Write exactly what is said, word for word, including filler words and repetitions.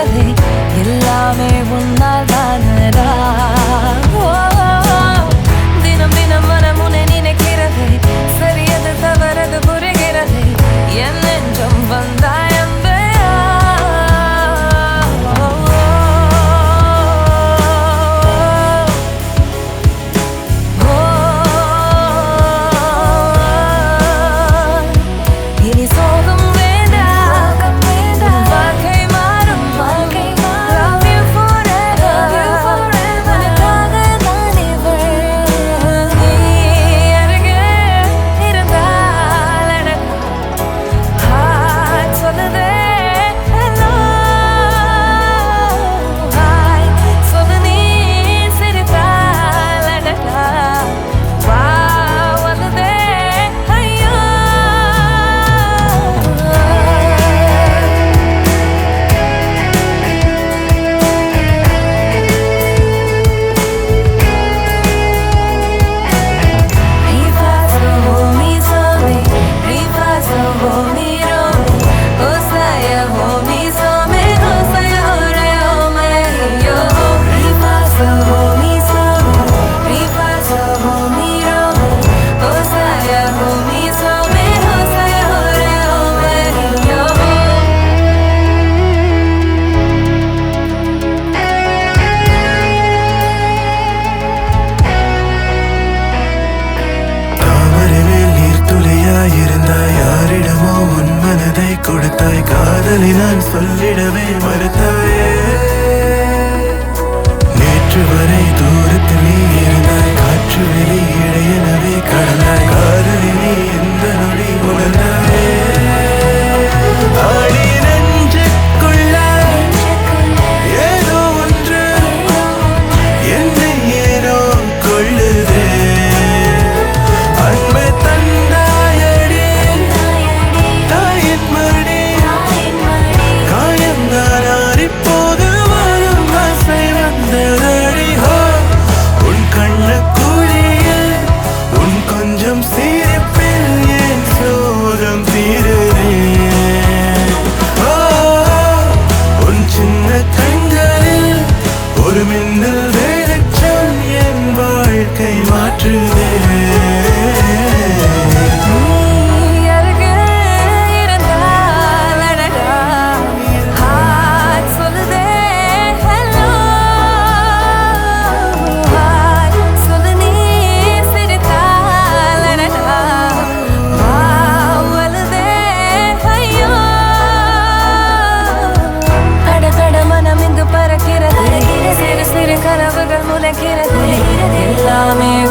நினைக்கிறதே எல்லாமே உன்னால் தானடா. தினம் தினம் மனம் உன்னை நினைக்கிறதே சரியது தவறது புரிகிறதே என் நெஞ்சம் வந்தாய் அன்பையா. இனி சோகம் யாரிடமோ உன் மனதை கொடுத்தாய் காதலை நான் சொல்லிடவே மறுத்தவே. நேற்று வரை தூரத்தில் நீ இருந்தாய் காற்று வெளி இடையனவே கடந்தாய் காதலி நீ எந்த நொடி உணர்ந்தாவே. ஆடி நெஞ்சுக்குள்ள ஏதோ ஒன்று என்னை ஏனோ கொள்ளுதே. அன்பை தந்த ஒரு மின்னல் வெளிச்சம் என் வாழ்க்கை மாற்றுதே. கனவுகள் முளைக்கிறது எல்லாமே